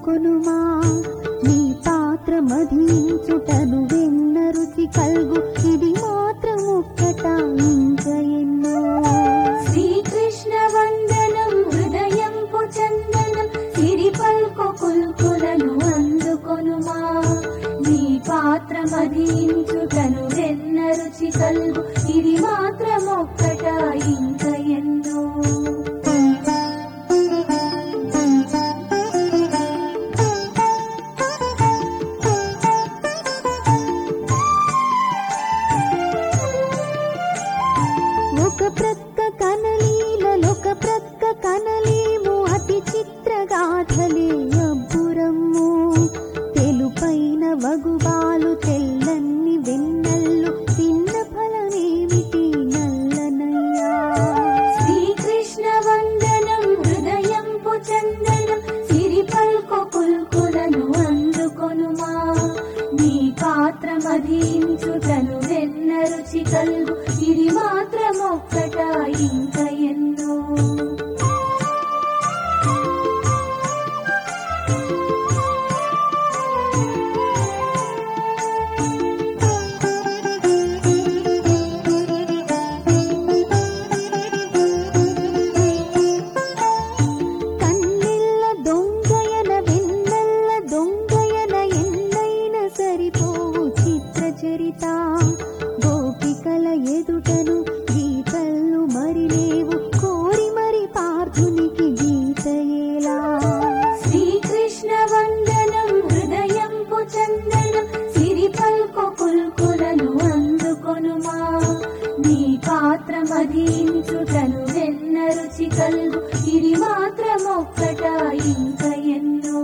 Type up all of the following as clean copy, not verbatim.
అందుకొనుమా నీ పాత్ర మధించుటను వెన్న రుచి కల్గు ఇది మాత్రం ఒక్కట ఇంక ఎన్నో. శ్రీకృష్ణ వందనం హృదయంపు చందనం సిరి పల్కు కుల్కులను అందుకొనుమా నీ పాత్ర మధించుటను వెన్న రుచి కల్గు ఇది మాత్రం ఒక్కట ఇంక ఎన్నో. ఒక ప్రక్క కనలీలొక ప్రక్క కనలేము అతి చిత్రగాథలే అబ్బురమ్ము. తెలుపైన వగుబాలు తెల్లన్ని వెన్నెల్లు తిన్న ఫలమేమిటి నల్లనయ్యా. శ్రీకృష్ణ వందనం హృదయంపు చందనం సిరి పల్కు కుల్కులను అందుకొనుమా నీ పాత్ర మధించుటను వెన్న రుచి కల్గు ఇది మాత్రం ఒక్కట ఇంక ఎన్నో. కన్నెల్ల దొంగయన వెన్నెల్ల దొంగయన ఎన్నైన సరిపోవు చిత్ర చరిత. గోపికల ఎదుటను గీతలు మరి లేవు కోరి మరి పార్థునికి గీత ఎలా. శ్రీకృష్ణ వందనం హృదయంపు చందనం సిరి పల్కు కుల్కులను అందుకొనుమా నీ పాత్ర మధించుటను వెన్న రుచి కల్గు ఇది మాత్రం ఒక్కట ఇంక ఎన్నో.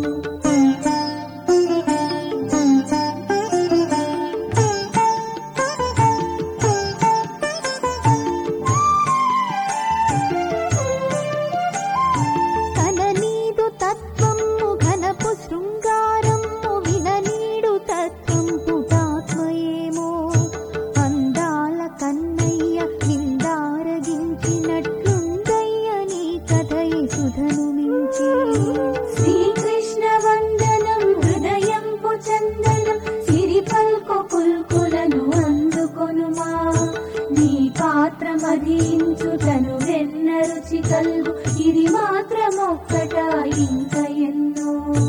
కననీదు తత్వము ఘనపు శృంగారము విననీడు తత్వం పుటాత్మయేమో. అందాల కన్నయ్య నిందారగించినట్లుందయ్య నీ కథయి సుధను మించి. శ్రీకృష్ణ వందనం హృదయంపు చందనం సిరి పల్కు కుల్కులను అందుకొనుమా నీ పాత్ర మధించుటను వెన్న రుచి కల్గు ఇది మాత్రం ఒక్కట ఇంక ఎన్నో.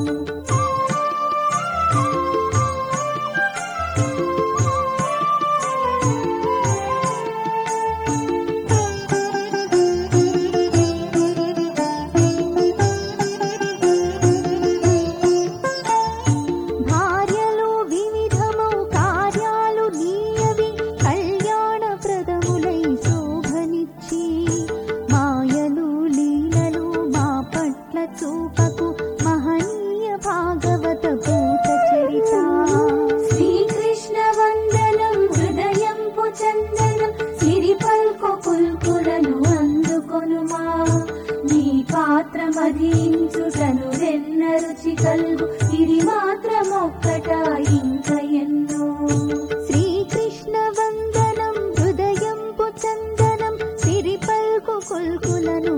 భార్యలు వివిధమౌ కార్యాలు నీయవి కళ్యాణప్రదములై శోభనిచ్చి. మాయలు లీలలు మా పట్ల చూపకు మహనీయ భాగవత భూత చరిత. శ్రీకృష్ణ వందనం హృదయంపు చందనం సిరి పల్కు కుల్కులను అందుకొనుమా నీ పాత్ర మధించుటను వెన్న రుచి కల్గు ఇది మాత్రం ఒక్కట ఇంక ఎన్నో. శ్రీకృష్ణ వందనం హృదయంపు చందనం సిరి పల్కు కుల్కులను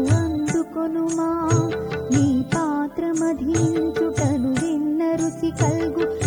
అందుకొనుమా నీ పాత్ర మధించుటను వెన్న రుచి కల్గు